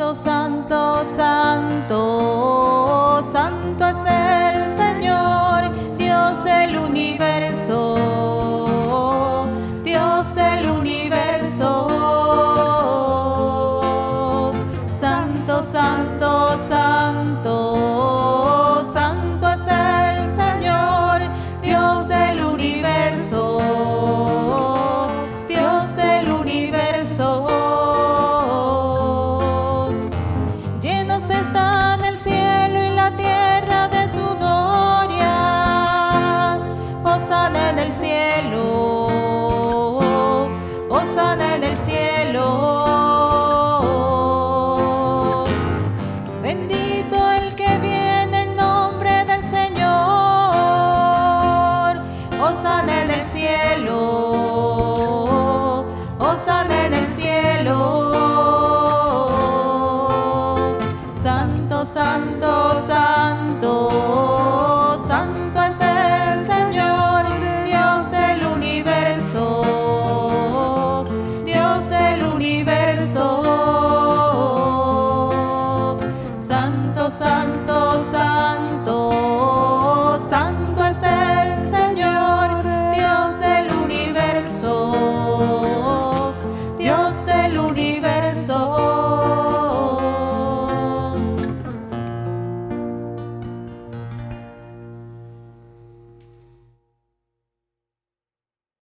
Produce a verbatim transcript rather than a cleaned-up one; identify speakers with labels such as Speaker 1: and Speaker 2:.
Speaker 1: Santo, santo, santo, santo es el Señor, Dios del universo, Dios del universo. Santo, santo, santo, santo es el Señor, Dios del universo, Dios del universo. Llenos están el cielo y la tierra de tu gloria. Hosana en el cielo, hosana en el cielo. Bendito el que viene en nombre del Señor. Hosana en el cielo, hosana en el cielo. Santo, santo, santo.